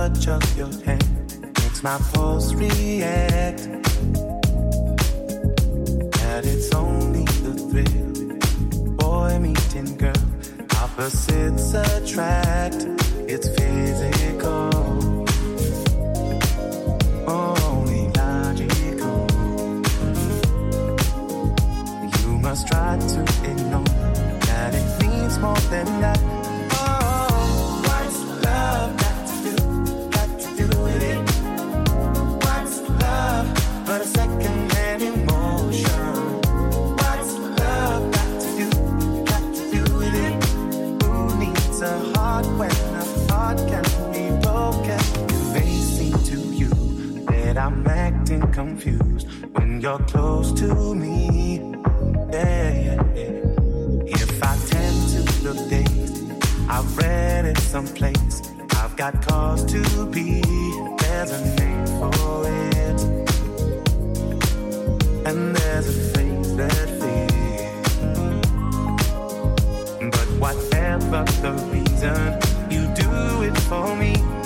touch of your hand makes my pulse react. And it's only the thrill, boy meeting girl, opposites attract. It's physical, only logical. You must try to ignore that it means more than that. I'm acting confused when you're close to me. Yeah, yeah, yeah. If I tend to look dazed, I've read it someplace. I've got cause to be. There's a name for it, and there's a face that fits. But whatever the reason, you do it for me.